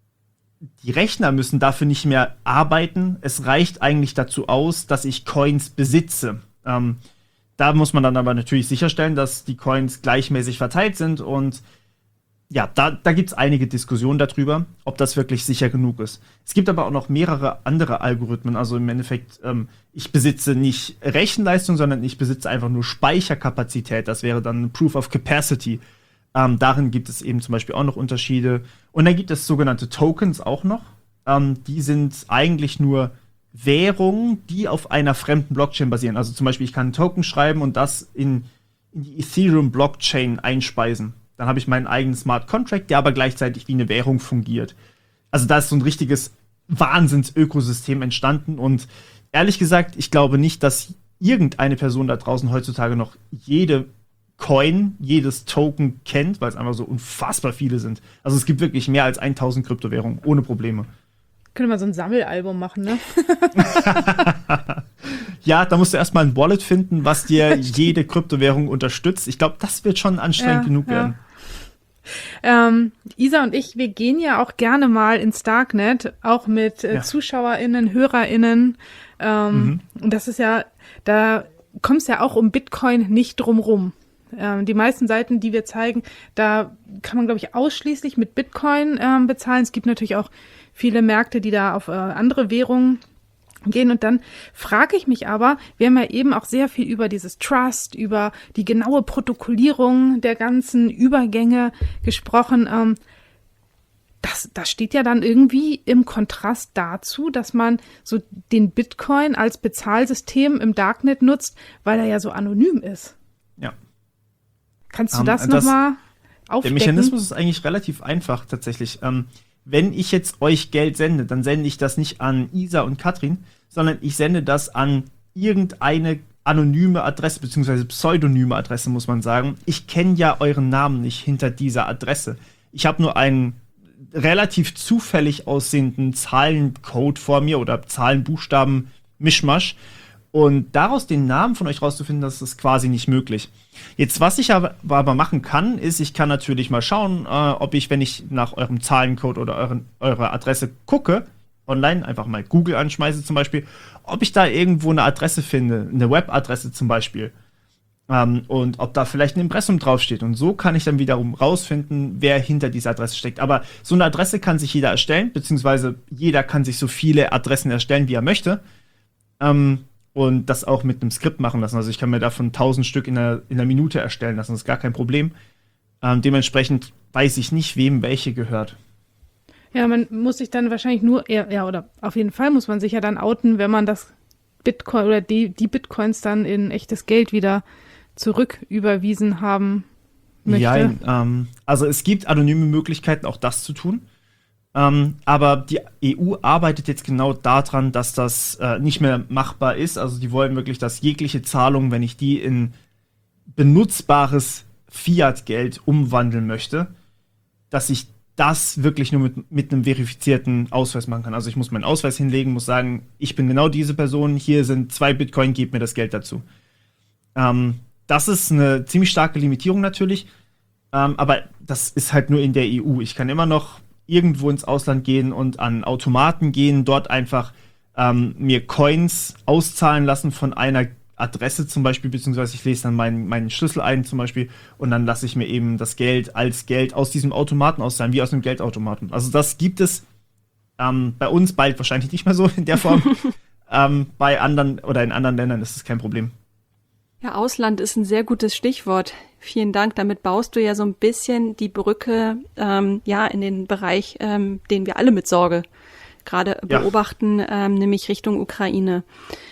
Die Rechner müssen dafür nicht mehr arbeiten. Es reicht eigentlich dazu aus, dass ich Coins besitze. Ähm, da muss man dann aber natürlich sicherstellen, dass die Coins gleichmäßig verteilt sind. Und ja, da, da gibt es einige Diskussionen darüber, ob das wirklich sicher genug ist. Es gibt aber auch noch mehrere andere Algorithmen. Also im Endeffekt, ähm, ich besitze nicht Rechenleistung, sondern ich besitze einfach nur Speicherkapazität. Das wäre dann Proof of Capacity. Ähm, darin gibt es eben zum Beispiel auch noch Unterschiede. Und dann gibt es sogenannte Tokens auch noch. Ähm, die sind eigentlich nur Währungen, die auf einer fremden Blockchain basieren. Also zum Beispiel, ich kann einen Token schreiben und das in, in die Ethereum-Blockchain einspeisen. Dann habe ich meinen eigenen Smart Contract, der aber gleichzeitig wie eine Währung fungiert. Also da ist so ein richtiges Wahnsinns-Ökosystem entstanden. Und ehrlich gesagt, ich glaube nicht, dass irgendeine Person da draußen heutzutage noch jede Coin, jedes Token kennt, weil es einfach so unfassbar viele sind. Also es gibt wirklich mehr als tausend Kryptowährungen, ohne Probleme. Können wir so ein Sammelalbum machen, ne? Ja, da musst du erstmal ein Wallet finden, was dir jede Kryptowährung unterstützt. Ich glaube, das wird schon anstrengend Ja, genug ja. werden. Ähm, Isa und ich, wir gehen ja auch gerne mal ins Darknet, auch mit äh, Ja. ZuschauerInnen, HörerInnen. Ähm, Mhm. Und das ist ja, da kommst ja auch um Bitcoin nicht drum rum. Ähm, die meisten Seiten, die wir zeigen, da kann man, glaube ich, ausschließlich mit Bitcoin ähm, bezahlen. Es gibt natürlich auch viele Märkte, die da auf äh, andere Währungen gehen. Und dann frage ich mich aber, wir haben ja eben auch sehr viel über dieses Trust, über die genaue Protokollierung der ganzen Übergänge gesprochen. Ähm, das, das steht ja dann irgendwie im Kontrast dazu, dass man so den Bitcoin als Bezahlsystem im Darknet nutzt, weil er ja so anonym ist. Ja. Kannst du Ähm, das, das- nochmal Der aufdecken? Mechanismus ist eigentlich relativ einfach tatsächlich. Ähm, wenn ich jetzt euch Geld sende, dann sende ich das nicht an Isa und Katrin, sondern ich sende das an irgendeine anonyme Adresse, beziehungsweise pseudonyme Adresse, muss man sagen. Ich kenne ja euren Namen nicht hinter dieser Adresse. Ich habe nur einen relativ zufällig aussehenden Zahlencode vor mir oder Zahlenbuchstaben-Mischmasch. Und daraus den Namen von euch rauszufinden, das ist quasi nicht möglich. Jetzt, was ich aber, aber machen kann, ist, ich kann natürlich mal schauen, äh, ob ich, wenn ich nach eurem Zahlencode oder euren, eurer Adresse gucke, online, einfach mal Google anschmeiße zum Beispiel, ob ich da irgendwo eine Adresse finde, eine Webadresse zum Beispiel. Ähm, und ob da vielleicht ein Impressum draufsteht. Und so kann ich dann wiederum rausfinden, wer hinter dieser Adresse steckt. Aber so eine Adresse kann sich jeder erstellen, beziehungsweise jeder kann sich so viele Adressen erstellen, wie er möchte. Ähm, Und das auch mit einem Skript machen lassen. Also ich kann mir davon tausend Stück in einer, in einer Minute erstellen lassen. Das ist gar kein Problem. Ähm, dementsprechend weiß ich nicht, wem welche gehört. Ja, man muss sich dann wahrscheinlich nur, ja, ja, oder auf jeden Fall muss man sich ja dann outen, wenn man das Bitcoin oder die, die Bitcoins dann in echtes Geld wieder zurücküberwiesen haben möchte. Ja, ähm, also es gibt anonyme Möglichkeiten, auch das zu tun. Ähm, aber die E U arbeitet jetzt genau daran, dass das äh, nicht mehr machbar ist. Also die wollen wirklich, dass jegliche Zahlung, wenn ich die in benutzbares Fiat-Geld umwandeln möchte, dass ich das wirklich nur mit, mit einem verifizierten Ausweis machen kann. Also ich muss meinen Ausweis hinlegen, muss sagen, ich bin genau diese Person, hier sind zwei Bitcoin, gib mir das Geld dazu. Ähm, das ist eine ziemlich starke Limitierung natürlich. Ähm, aber das ist halt nur in der E U. Ich kann immer noch irgendwo ins Ausland gehen und an Automaten gehen, dort einfach ähm, mir Coins auszahlen lassen von einer Adresse zum Beispiel, beziehungsweise ich lese dann meinen, meinen Schlüssel ein zum Beispiel und dann lasse ich mir eben das Geld als Geld aus diesem Automaten auszahlen, wie aus einem Geldautomaten. Also das gibt es ähm, bei uns bald wahrscheinlich nicht mehr so in der Form. ähm, bei anderen oder in anderen Ländern ist es kein Problem. Ja, Ausland ist ein sehr gutes Stichwort. Vielen Dank. Damit baust du ja so ein bisschen die Brücke ähm, ja in den Bereich, ähm, den wir alle mit Sorge gerade Ja. beobachten, ähm, nämlich Richtung Ukraine.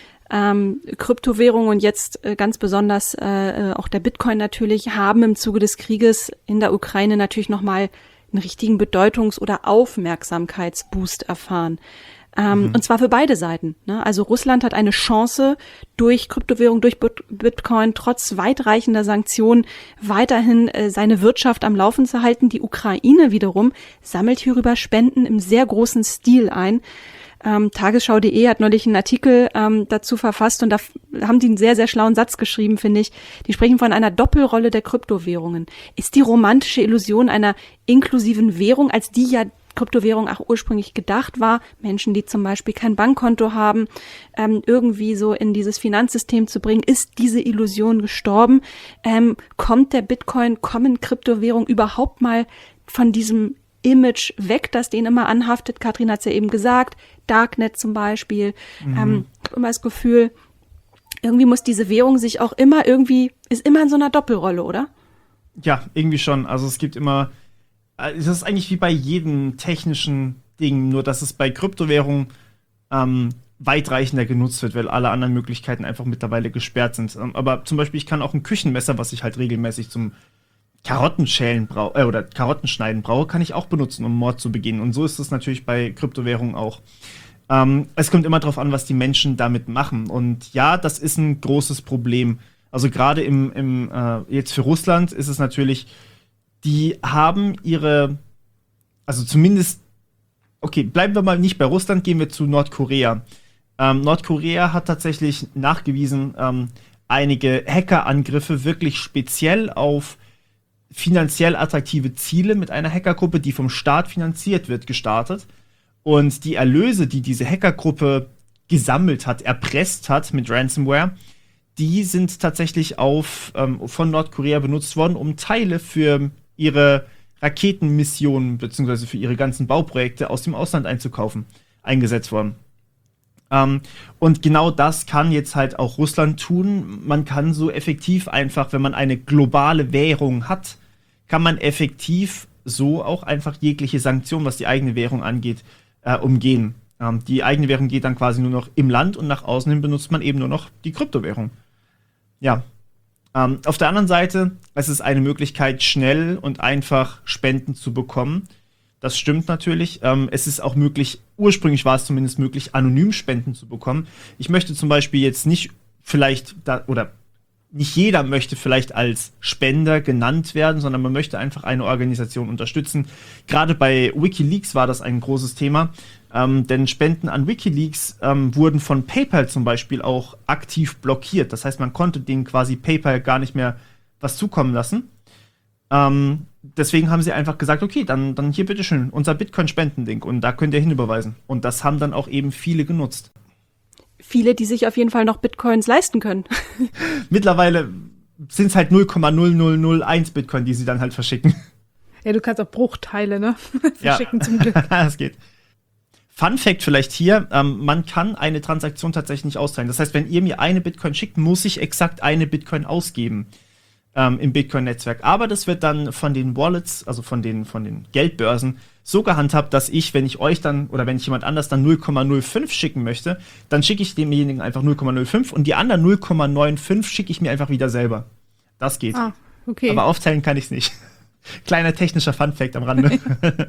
Ähm, Kryptowährungen und jetzt äh, ganz besonders äh, auch der Bitcoin natürlich haben im Zuge des Krieges in der Ukraine natürlich nochmal einen richtigen Bedeutungs- oder Aufmerksamkeitsboost erfahren. Ähm, mhm. Und zwar für beide Seiten. Ne? Also Russland hat eine Chance, durch Kryptowährung, durch Bit- Bitcoin, trotz weitreichender Sanktionen weiterhin äh, seine Wirtschaft am Laufen zu halten. Die Ukraine wiederum sammelt hierüber Spenden im sehr großen Stil ein. Ähm, Tagesschau punkt de hat neulich einen Artikel ähm, dazu verfasst und da f- haben die einen sehr, sehr schlauen Satz geschrieben, finde ich. Die sprechen von einer Doppelrolle der Kryptowährungen. Ist die romantische Illusion einer inklusiven Währung, als die ja Kryptowährung auch ursprünglich gedacht war, Menschen, die zum Beispiel kein Bankkonto haben, ähm, irgendwie so in dieses Finanzsystem zu bringen, ist diese Illusion gestorben? Ähm, kommt der Bitcoin, kommen Kryptowährungen überhaupt mal von diesem Image weg, das denen immer anhaftet? Katrin hat es ja eben gesagt, Darknet zum Beispiel. Mhm. Ähm, ich habe immer das Gefühl, irgendwie muss diese Währung sich auch immer irgendwie, ist immer in so einer Doppelrolle, oder? Ja, irgendwie schon. Also es gibt immer, es ist eigentlich wie bei jedem technischen Ding, nur dass es bei Kryptowährungen ähm, weitreichender genutzt wird, weil alle anderen Möglichkeiten einfach mittlerweile gesperrt sind. Ähm, aber zum Beispiel, ich kann auch ein Küchenmesser, was ich halt regelmäßig zum Karottenschälen brauche, äh, oder Karottenschneiden brauche, kann ich auch benutzen, um Mord zu begehen. Und so ist es natürlich bei Kryptowährungen auch. Ähm, es kommt immer darauf an, was die Menschen damit machen. Und ja, das ist ein großes Problem. Also gerade im, im äh, jetzt für Russland ist es natürlich, die haben ihre, also zumindest, okay, bleiben wir mal nicht bei Russland, gehen wir zu Nordkorea. Ähm, Nordkorea hat tatsächlich nachgewiesen, ähm, einige Hackerangriffe wirklich speziell auf finanziell attraktive Ziele mit einer Hackergruppe, die vom Staat finanziert wird, gestartet. Und die Erlöse, die diese Hackergruppe gesammelt hat, erpresst hat mit Ransomware, die sind tatsächlich auf, ähm, von Nordkorea benutzt worden, um Teile für ihre Raketenmissionen bzw. für ihre ganzen Bauprojekte aus dem Ausland einzukaufen, eingesetzt worden. Ähm, und genau das kann jetzt halt auch Russland tun. Man kann so effektiv einfach, wenn man eine globale Währung hat, kann man effektiv so auch einfach jegliche Sanktion, was die eigene Währung angeht, äh, umgehen. Ähm, die eigene Währung geht dann quasi nur noch im Land und nach außen hin benutzt man eben nur noch die Kryptowährung. Ja. Ähm, auf der anderen Seite, es ist eine Möglichkeit, schnell und einfach Spenden zu bekommen. Das stimmt natürlich. Ähm, es ist auch möglich, ursprünglich war es zumindest möglich, anonym Spenden zu bekommen. Ich möchte zum Beispiel jetzt nicht vielleicht, da, oder nicht jeder möchte vielleicht als Spender genannt werden, sondern man möchte einfach eine Organisation unterstützen. Gerade bei WikiLeaks war das ein großes Thema, ähm, denn Spenden an WikiLeaks ähm, wurden von PayPal zum Beispiel auch aktiv blockiert. Das heißt, man konnte denen quasi PayPal gar nicht mehr was zukommen lassen. Ähm, deswegen haben sie einfach gesagt, okay, dann, dann hier bitteschön, unser Bitcoin-Spenden-Link und da könnt ihr hinüberweisen. Und das haben dann auch eben viele genutzt. Viele, die sich auf jeden Fall noch Bitcoins leisten können. Mittlerweile sind es halt null Komma null null null eins Bitcoin, die sie dann halt verschicken. Ja, du kannst auch Bruchteile, ne? Verschicken Ja. zum Glück. Das geht. Fun Fact vielleicht hier, ähm, man kann eine Transaktion tatsächlich nicht austeilen. Das heißt, wenn ihr mir eine Bitcoin schickt, muss ich exakt eine Bitcoin ausgeben ähm, im Bitcoin-Netzwerk. Aber das wird dann von den Wallets, also von den, von den Geldbörsen, so gehandhabt, dass ich, wenn ich euch dann, oder wenn ich jemand anders dann null Komma null fünf schicken möchte, dann schicke ich demjenigen einfach null Komma null fünf und die anderen null Komma neun fünf schicke ich mir einfach wieder selber. Das geht. Ah, okay. Aber aufteilen kann ich es nicht. Kleiner technischer Funfact am Rande.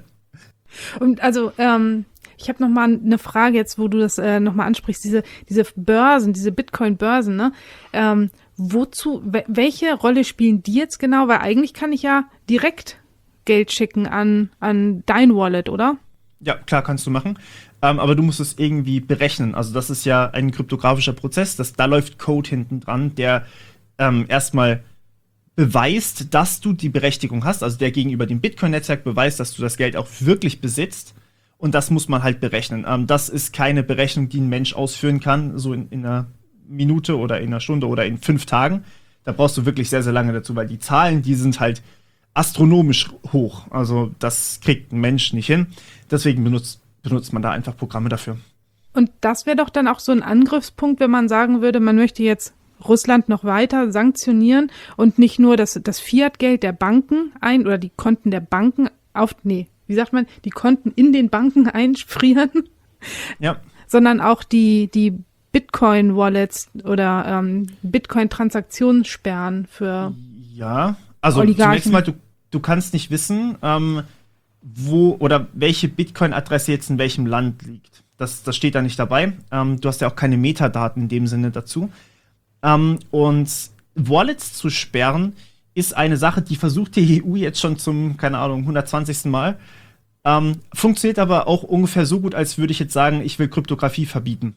Und also, ähm, ich habe noch mal eine Frage jetzt, wo du das äh, noch mal ansprichst, diese, diese Börsen, diese Bitcoin-Börsen, ne? Ähm, wozu, we- welche Rolle spielen die jetzt genau? Weil eigentlich kann ich ja direkt Geld schicken an, an dein Wallet, oder? Ja, klar, kannst du machen. Ähm, aber du musst es irgendwie berechnen. Also das ist ja ein kryptografischer Prozess. Das, da läuft Code hinten dran, der ähm, erstmal beweist, dass du die Berechtigung hast, also der gegenüber dem Bitcoin-Netzwerk beweist, dass du das Geld auch wirklich besitzt. Und das muss man halt berechnen. Ähm, das ist keine Berechnung, die ein Mensch ausführen kann, so in, in einer Minute oder in einer Stunde oder in fünf Tagen. Da brauchst du wirklich sehr, sehr lange dazu, weil die Zahlen, die sind halt astronomisch hoch. Also das kriegt ein Mensch nicht hin. Deswegen benutzt, benutzt man da einfach Programme dafür. Und das wäre doch dann auch so ein Angriffspunkt, wenn man sagen würde, man möchte jetzt Russland noch weiter sanktionieren und nicht nur das, das Fiat-Geld der Banken ein oder die Konten der Banken auf, nee, wie sagt man, die Konten in den Banken einfrieren, ja. sondern auch die, die Bitcoin-Wallets oder ähm, Bitcoin-Transaktionen sperren für Ja, also Oligarchen. Zunächst mal, du, du kannst nicht wissen, ähm, wo oder welche Bitcoin-Adresse jetzt in welchem Land liegt. Das, das steht da nicht dabei. Ähm, du hast ja auch keine Metadaten in dem Sinne dazu. Ähm, und Wallets zu sperren ist eine Sache, die versucht die E U jetzt schon zum, keine Ahnung, hundertzwanzigsten Mal. Ähm, funktioniert aber auch ungefähr so gut, als würde ich jetzt sagen, ich will Kryptographie verbieten.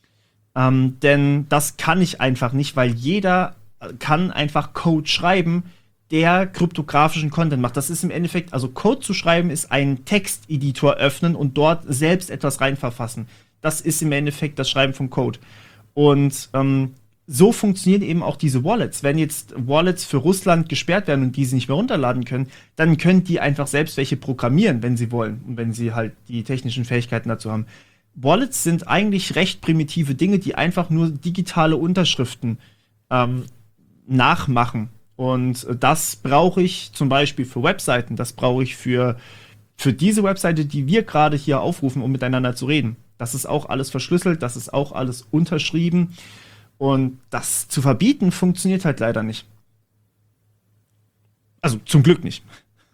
Ähm, denn das kann ich einfach nicht, weil jeder kann einfach Code schreiben, der kryptografischen Content macht. Das ist im Endeffekt, also Code zu schreiben, ist ein Texteditor öffnen und dort selbst etwas reinverfassen. Das ist im Endeffekt das Schreiben von Code. Und ähm, so funktionieren eben auch diese Wallets. Wenn jetzt Wallets für Russland gesperrt werden und diese nicht mehr runterladen können, dann können die einfach selbst welche programmieren, wenn sie wollen und wenn sie halt die technischen Fähigkeiten dazu haben. Wallets sind eigentlich recht primitive Dinge, die einfach nur digitale Unterschriften ähm, nachmachen. Und das brauche ich zum Beispiel für Webseiten, das brauche ich für, für diese Webseite, die wir gerade hier aufrufen, um miteinander zu reden. Das ist auch alles verschlüsselt, das ist auch alles unterschrieben. Und das zu verbieten, funktioniert halt leider nicht. Also zum Glück nicht.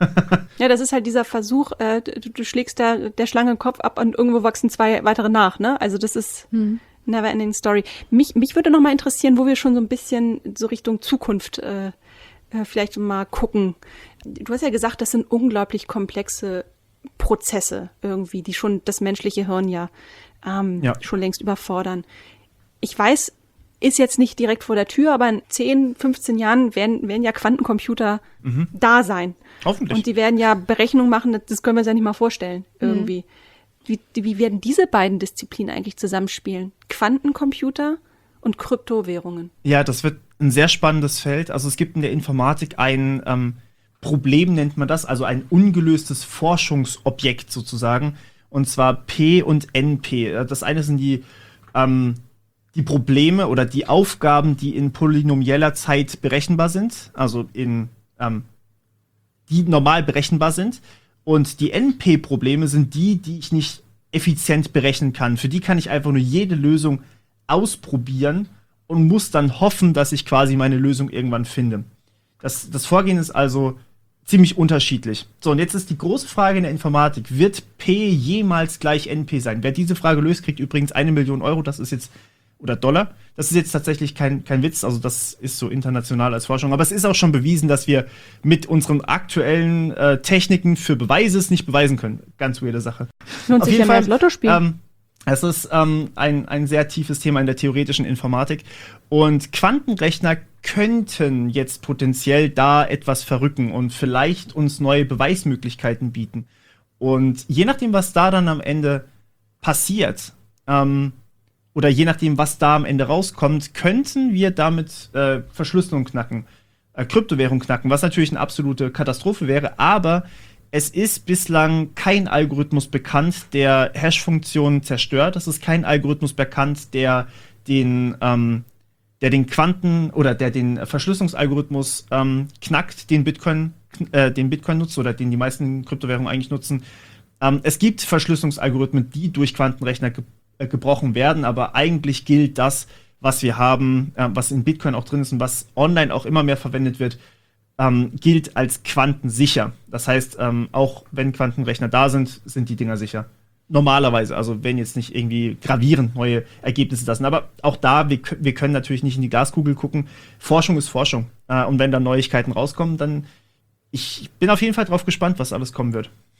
Ja, das ist halt dieser Versuch, äh, du, du schlägst da der Schlange den Kopf ab und irgendwo wachsen zwei weitere nach, ne? Also das ist hm. never ending story. Mich, mich würde noch mal interessieren, wo wir schon so ein bisschen so Richtung Zukunft äh, äh, vielleicht mal gucken. Du hast ja gesagt, das sind unglaublich komplexe Prozesse irgendwie, die schon das menschliche Hirn ja, ähm, ja. schon längst überfordern. Ich weiß, ist jetzt nicht direkt vor der Tür, aber in zehn, fünfzehn Jahren werden, werden ja Quantencomputer mhm. da sein. Hoffentlich. Und die werden ja Berechnungen machen, das können wir uns ja nicht mal vorstellen, irgendwie. Mhm. Wie, wie werden diese beiden Disziplinen eigentlich zusammenspielen? Quantencomputer und Kryptowährungen. Ja, das wird ein sehr spannendes Feld. Also es gibt in der Informatik ein ähm, Problem, nennt man das, also ein ungelöstes Forschungsobjekt sozusagen, und zwar P und N P. Das eine sind die ähm, die Probleme oder die Aufgaben, die in polynomieller Zeit berechenbar sind, also in ähm, die normal berechenbar sind. Und die N P-Probleme sind die, die ich nicht effizient berechnen kann. Für die kann ich einfach nur jede Lösung ausprobieren und muss dann hoffen, dass ich quasi meine Lösung irgendwann finde. Das, das Vorgehen ist also ziemlich unterschiedlich. So, und jetzt ist die große Frage in der Informatik: Wird P jemals gleich N P sein? Wer diese Frage löst, kriegt übrigens eine Million Euro. Das ist jetzt oder Dollar. Das ist jetzt tatsächlich kein, kein Witz, also das ist so international als Forschung. Aber es ist auch schon bewiesen, dass wir mit unseren aktuellen äh, Techniken für Beweise es nicht beweisen können. Ganz weirde Sache. Lohnt sich ja mehr als Lotto spielen. Ähm, es ist ähm, ein, ein sehr tiefes Thema in der theoretischen Informatik. Und Quantenrechner könnten jetzt potenziell da etwas verrücken und vielleicht uns neue Beweismöglichkeiten bieten. Und je nachdem, was da dann am Ende passiert, ähm, oder je nachdem, was da am Ende rauskommt, könnten wir damit äh, Verschlüsselung knacken, äh, Kryptowährung knacken, was natürlich eine absolute Katastrophe wäre. Aber es ist bislang kein Algorithmus bekannt, der Hash-Funktionen zerstört. Es ist kein Algorithmus bekannt, der den, ähm, der den Quanten- oder der den Verschlüsselungsalgorithmus ähm, knackt, den Bitcoin, äh, den Bitcoin nutzt oder den die meisten Kryptowährungen eigentlich nutzen. Ähm, es gibt Verschlüsselungsalgorithmen, die durch Quantenrechner ge- gebrochen werden, aber eigentlich gilt das, was wir haben, äh, was in Bitcoin auch drin ist und was online auch immer mehr verwendet wird, ähm, gilt als quantensicher. Das heißt, ähm, auch wenn Quantenrechner da sind, sind die Dinger sicher. Normalerweise, also wenn jetzt nicht irgendwie gravierend neue Ergebnisse da sind. Aber auch da, wir, wir können natürlich nicht in die Glaskugel gucken. Forschung ist Forschung. Äh, und wenn da Neuigkeiten rauskommen, dann ich bin auf jeden Fall drauf gespannt, was alles kommen wird.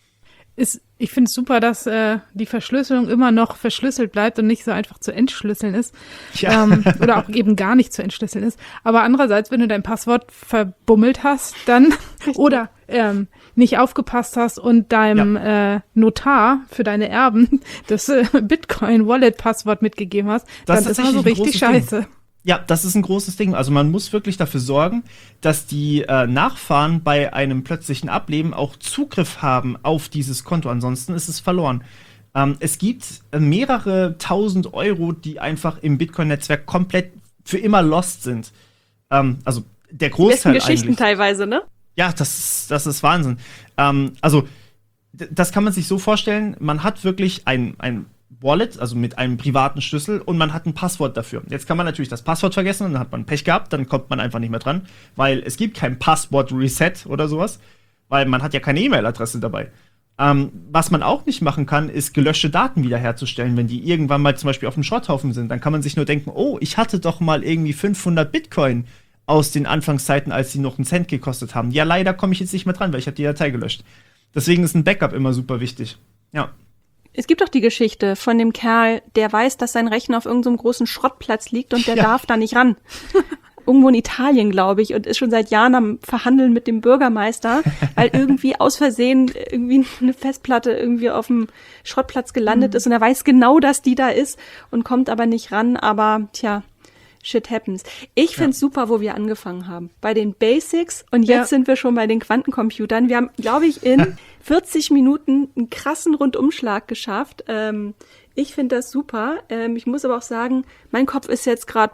Ist, ich finde es super, dass äh, die Verschlüsselung immer noch verschlüsselt bleibt und nicht so einfach zu entschlüsseln ist. Ja. Ähm, oder auch eben gar nicht zu entschlüsseln ist. Aber andererseits, wenn du dein Passwort verbummelt hast, dann oder ähm, nicht aufgepasst hast und deinem ja. äh, Notar für deine Erben das äh, Bitcoin-Wallet-Passwort mitgegeben hast, das dann ist das so richtig scheiße. Ding. Ja, das ist ein großes Ding. Also man muss wirklich dafür sorgen, dass die äh, Nachfahren bei einem plötzlichen Ableben auch Zugriff haben auf dieses Konto. Ansonsten ist es verloren. Ähm, es gibt äh, mehrere tausend Euro, die einfach im Bitcoin-Netzwerk komplett für immer lost sind. Ähm, also der Großteil die besten Geschichten eigentlich. teilweise, ne? Ja, das ist, das ist Wahnsinn. Ähm, also d- das kann man sich so vorstellen, man hat wirklich ein, ein Wallet, also mit einem privaten Schlüssel, und man hat ein Passwort dafür. Jetzt kann man natürlich das Passwort vergessen und dann hat man Pech gehabt, dann kommt man einfach nicht mehr dran, weil es gibt kein Passwort-Reset oder sowas, weil man hat ja keine E-Mail-Adresse dabei. Ähm, was man auch nicht machen kann, ist gelöschte Daten wiederherzustellen, wenn die irgendwann mal zum Beispiel auf dem Schrotthaufen sind. Dann kann man sich nur denken, oh, ich hatte doch mal irgendwie fünfhundert Bitcoin aus den Anfangszeiten, als die noch einen Cent gekostet haben. Ja, leider komme ich jetzt nicht mehr dran, weil ich habe die Datei gelöscht. Deswegen ist ein Backup immer super wichtig. Ja. Es gibt doch die Geschichte von dem Kerl, der weiß, dass sein Rechner auf irgendeinem so großen Schrottplatz liegt und der Ja. darf da nicht ran. Irgendwo in Italien, glaube ich, und ist schon seit Jahren am Verhandeln mit dem Bürgermeister, weil irgendwie aus Versehen irgendwie eine Festplatte irgendwie auf dem Schrottplatz gelandet mhm. ist und er weiß genau, dass die da ist und kommt aber nicht ran, aber tja, shit happens. Ich find's ja. super, wo wir angefangen haben. Bei den Basics und jetzt ja. sind wir schon bei den Quantencomputern. Wir haben, glaube ich, in vierzig Minuten einen krassen Rundumschlag geschafft. Ähm, ich finde das super. Ähm, ich muss aber auch sagen, mein Kopf ist jetzt gerade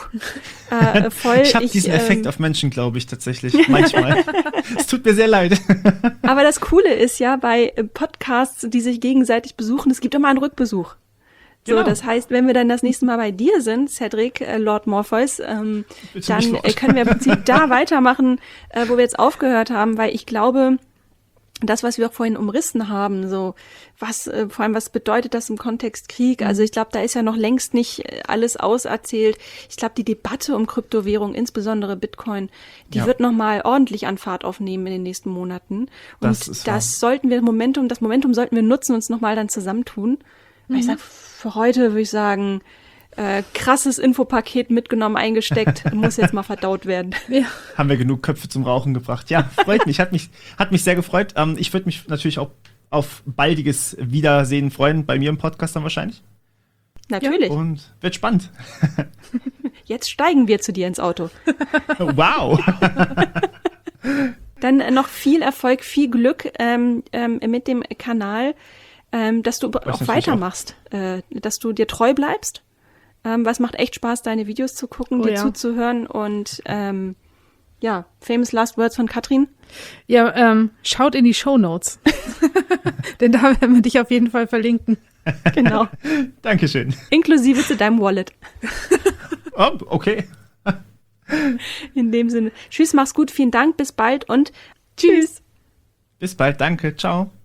äh, voll. Ich habe diesen Effekt ähm, auf Menschen, glaube ich, tatsächlich. Manchmal. Es tut mir sehr leid. Aber das Coole ist ja bei Podcasts, die sich gegenseitig besuchen, es gibt immer einen Rückbesuch. So, genau. Das heißt, wenn wir dann das nächste Mal bei dir sind, Cedric, äh, Lord Morpheus, ähm, dann äh, können wir im Prinzip da weitermachen, äh, wo wir jetzt aufgehört haben, weil ich glaube, das, was wir auch vorhin umrissen haben, so was, äh, vor allem was bedeutet das im Kontext Krieg? Also ich glaube, da ist ja noch längst nicht alles auserzählt. Ich glaube, die Debatte um Kryptowährung, insbesondere Bitcoin, die ja. wird noch mal ordentlich an Fahrt aufnehmen in den nächsten Monaten. Und das, ist das sollten wir Momentum, das Momentum sollten wir nutzen und uns noch mal dann zusammentun. Mhm. Ich sag, für heute würde ich sagen, äh, krasses Infopaket mitgenommen, eingesteckt, muss jetzt mal verdaut werden. Ja. Haben wir genug Köpfe zum Rauchen gebracht. Ja, freut mich, hat mich, hat mich sehr gefreut. Ähm, ich würde mich natürlich auch auf baldiges Wiedersehen freuen, bei mir im Podcast dann wahrscheinlich. Natürlich. Ja. Und wird spannend. Jetzt steigen wir zu dir ins Auto. Wow. Dann äh, noch viel Erfolg, viel Glück ähm, ähm, mit dem Kanal. Ähm, dass du das auch weitermachst, auch. Äh, dass du dir treu bleibst. Ähm, was macht echt Spaß, deine Videos zu gucken, oh, dir ja. zuzuhören und ähm, ja, famous last words von Katrin. Ja, ähm, schaut in die Shownotes, denn da werden wir dich auf jeden Fall verlinken. Genau. Dankeschön. Inklusive zu deinem Wallet. Oh, okay. In dem Sinne. Tschüss, mach's gut, vielen Dank, bis bald und tschüss. Bis bald, danke, ciao.